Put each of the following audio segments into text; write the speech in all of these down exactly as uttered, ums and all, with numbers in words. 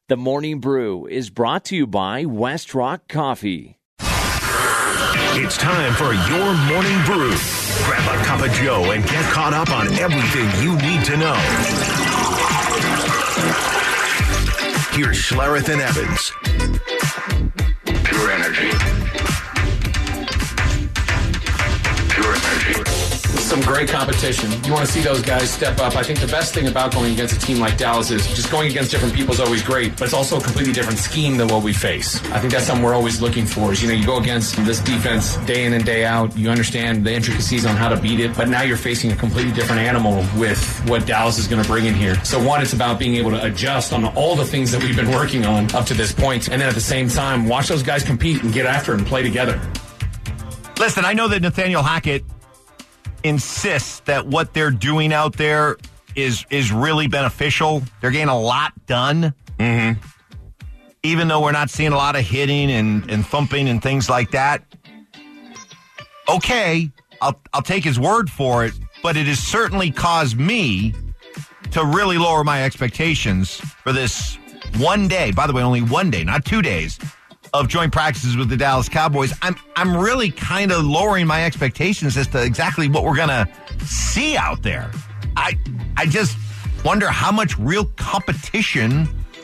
The Morning Brew is brought to you by West Rock Coffee. It's time for your Morning Brew. Grab a cup of Joe and get caught up on everything you need to know. Here's Schlereth and Evans. Pure energy. Pure energy. Some great competition. You want to see those guys step up. I think the best thing about going against a team like Dallas is just going against different people is always great, but it's also a completely different scheme than what we face. I think that's something we're always looking for is, you know, you go against this defense day in and day out. You understand the intricacies on how to beat it, but now you're facing a completely different animal with what Dallas is going to bring in here. So one, it's about being able to adjust on all the things that we've been working on up to this point, and then at the same time, watch those guys compete and get after it and play together. Listen, I know that Nathaniel Hackett insists that what they're doing out there is is really beneficial. They're getting a lot done. Mm-hmm. Even though we're not seeing a lot of hitting and, and thumping and things like that. Okay, I'll I'll take his word for it, but it has certainly caused me to really lower my expectations for this one day. By the way, only one day, not two days, of joint practices with the Dallas Cowboys. I'm I'm really kind of lowering my expectations as to exactly what we're going to see out there. I I just wonder how much real competition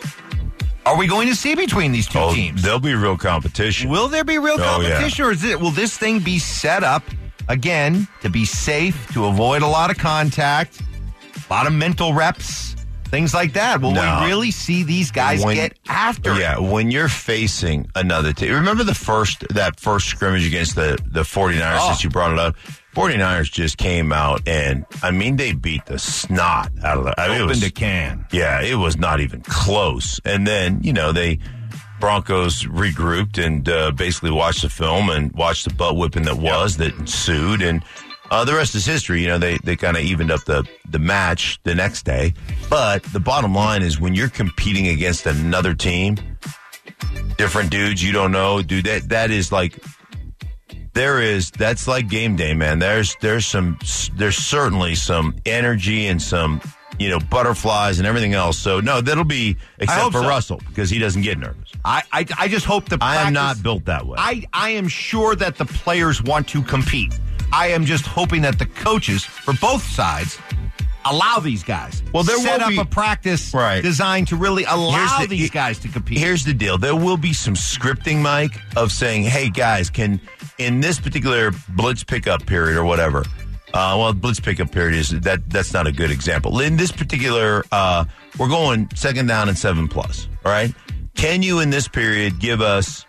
are we going to see between these two oh, teams? There'll be real competition. Will there be real competition, oh, yeah. or is it, will this thing be set up, again, to be safe, to avoid a lot of contact, a lot of mental reps, things like that? Will no. we really see these guys when, get after yeah, it? Yeah, when you're facing another team. Remember the first that first scrimmage against the, the 49ers, oh. since you brought it up? 49ers just came out and, I mean, they beat the snot out of the... I mean, Opened it was, a can. Yeah, it was not even close. And then, you know, they... Broncos regrouped and uh, basically watched the film and watched the butt whipping that was, that ensued, and uh, the rest is history. You know, they, they kind of evened up the, the match the next day. But the bottom line is when you're competing against another team, different dudes you don't know, dude, that that is like... There is, that's like game day, man. There's, there's some, there's certainly some energy and some, you know, butterflies and everything else. So, no, that'll be, except for so. Russell, because he doesn't get nervous. I, I, I just hope the I practice, am not built that way. I, I am sure that the players want to compete. I am just hoping that the coaches for both sides allow these guys. Well, there set will up be, a practice right. designed to really allow the, these guys to compete. Here's the deal. There will be some scripting, Mike, of saying, hey, guys, can, in this particular blitz pickup period or whatever, uh, well, blitz pickup period is, that that's not a good example. In this particular, uh, we're going second down and seven plus, all right? Can you, in this period, give us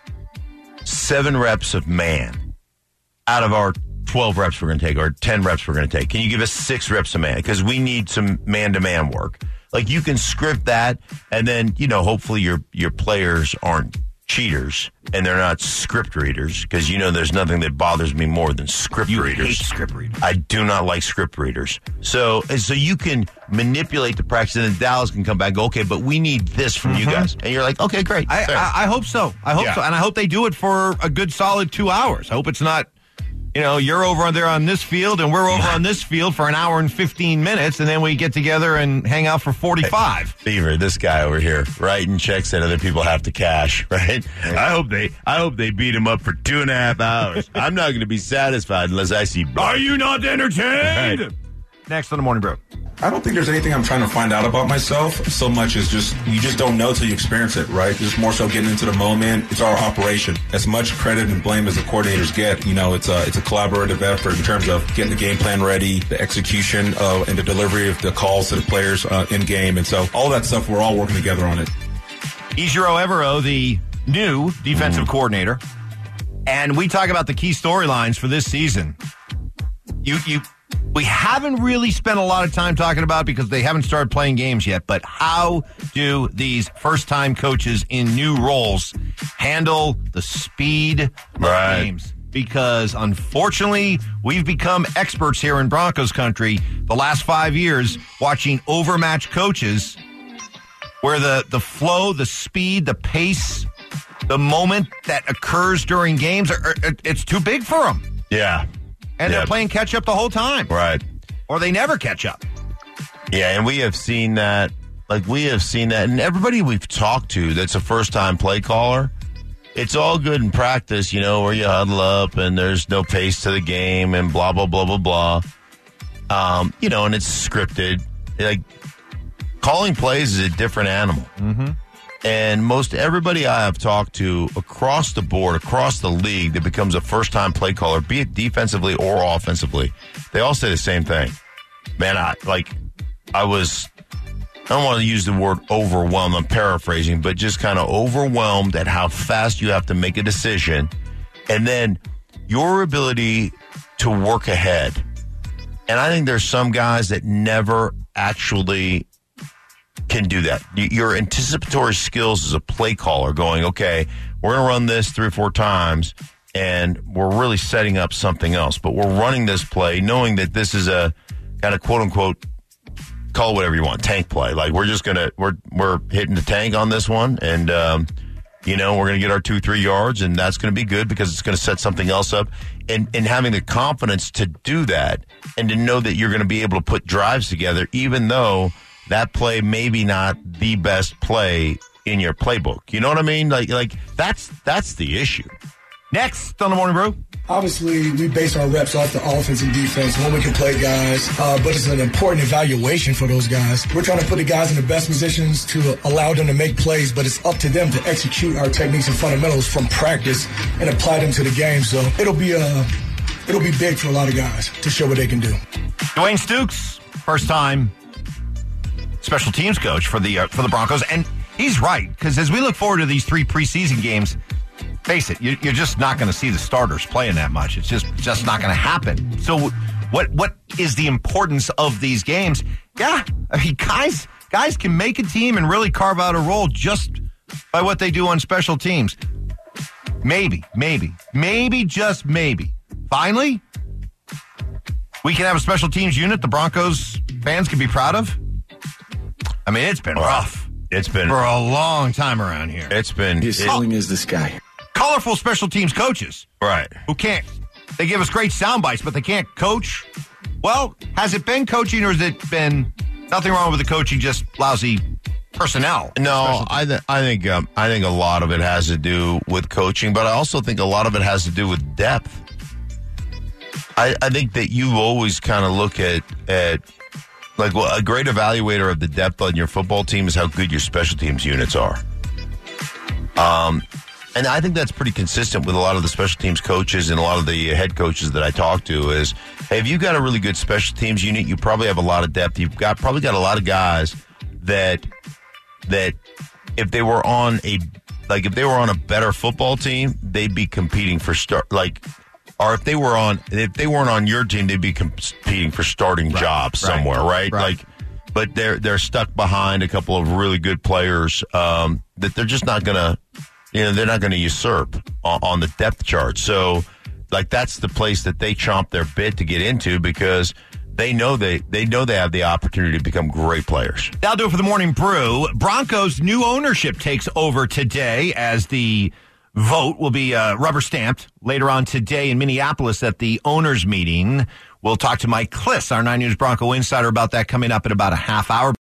seven reps of man out of our twelve reps we're going to take, or ten reps we're going to take? Can you give us six reps of man? Because we need some man-to-man work. Like, you can script that, and then, you know, hopefully your your players aren't cheaters, and they're not script readers, because, you know, there's nothing that bothers me more than script you readers. hate script readers. I do not like script readers. So, and so you can manipulate the practice, and then Dallas can come back and go, okay, but we need this from Mm-hmm. you guys. And you're like, okay, great. I, I, I hope so. I hope Yeah. so. And I hope they do it for a good solid two hours. I hope it's not, you know, you're over on there on this field and we're over on this field for an hour and fifteen minutes, and then we get together and hang out for forty-five. Hey, Beaver, this guy over here writing checks that other people have to cash, right? I hope they I hope they beat him up for two and a half hours. I'm not going to be satisfied unless I see blood. Are you not entertained? Right. Next on the Morning Brew. I don't think there's anything I'm trying to find out about myself so much as just, you just don't know till you experience it, right? Just more so getting into the moment. It's our operation. As much credit and blame as the coordinators get, you know, it's a, it's a collaborative effort in terms of getting the game plan ready, the execution uh, and the delivery of the calls to the players uh, in game. And so all that stuff, we're all working together on it. Ejiro Evero, the new defensive Mm. coordinator. And we talk about the key storylines for this season. You, you, we haven't really spent a lot of time talking about it because they haven't started playing games yet, but how do these first-time coaches in new roles handle the speed of Right. games? Because, unfortunately, we've become experts here in Broncos country the last five years watching overmatched coaches where the, the flow, the speed, the pace, the moment that occurs during games, are, are, it's too big for them. Yeah. And Yeah. they're playing catch-up the whole time. Right. Or they never catch up. Yeah, and we have seen that Like, we have seen that. And everybody we've talked to that's a first-time play caller, it's all good in practice, you know, where you huddle up and there's no pace to the game and blah, blah, blah, blah, blah. Um, you know, and it's scripted. Like, calling plays is a different animal. Mm-hmm. And most everybody I have talked to across the board, across the league that becomes a first-time play caller, be it defensively or offensively, they all say the same thing. Man, I like, I was, I don't want to use the word overwhelmed, I'm paraphrasing, but just kind of overwhelmed at how fast you have to make a decision. And then your ability to work ahead. And I think there's some guys that never actually can do that. Your anticipatory skills as a play caller going, okay, we're going to run this three or four times, and we're really setting up something else. But we're running this play knowing that this is a kind of quote-unquote, call it whatever you want, tank play. Like, we're just going to, we're we're hitting the tank on this one, and, um, you know, we're going to get our two, three yards, and that's going to be good because it's going to set something else up. And, and having the confidence to do that and to know that you're going to be able to put drives together, even though that play maybe not the best play in your playbook. You know what I mean? Like, like that's that's the issue. Next on the Morning Brew. Obviously, we base our reps off the offense and defense when we can play guys, uh, but it's an important evaluation for those guys. We're trying to put the guys in the best positions to allow them to make plays, but it's up to them to execute our techniques and fundamentals from practice and apply them to the game. So it'll be a, it'll be big for a lot of guys to show what they can do. Dwayne Stukes, first time special teams coach for the uh, for the Broncos, and he's right, because as we look forward to these three preseason games, face it, you're just not going to see the starters playing that much. It's just just not going to happen. So what what is the importance of these games? Yeah, I mean, guys guys can make a team and really carve out a role just by what they do on special teams. Maybe, maybe, maybe, just maybe. Finally, we can have a special teams unit the Broncos fans can be proud of. I mean, it's been rough. It's been for a long time around here. It's been His ceiling is the sky. Colorful special teams coaches, right? Who can't? They give us great sound bites, but they can't coach. Well, has it been coaching, or has it been nothing wrong with the coaching, just lousy personnel? No, I th- I think um, I think a lot of it has to do with coaching, but I also think a lot of it has to do with depth. I, I think that you always kind of look at at. Like, well, a great evaluator of the depth on your football team is how good your special teams units are. Um, and I think that's pretty consistent with a lot of the special teams coaches and a lot of the head coaches that I talk to is, hey, if you've got a really good special teams unit, you probably have a lot of depth. You've got probably got a lot of guys that that if they were on a like if they were on a better football team, they'd be competing for start like. Or if they were on, if they weren't on your team, they'd be competing for starting right, jobs somewhere, right. right? Right. Like, but they're they're stuck behind a couple of really good players um, that they're just not gonna, you know, they're not gonna usurp on, on the depth chart. So, like, that's the place that they chomp their bit to get into because they know they they know they have the opportunity to become great players. That'll do it for the Morning Brew. Broncos' new ownership takes over today as the vote will be uh, rubber stamped later on today in Minneapolis at the owners meeting. We'll talk to Mike Klis, our nine News Bronco insider, about that coming up in about a half hour.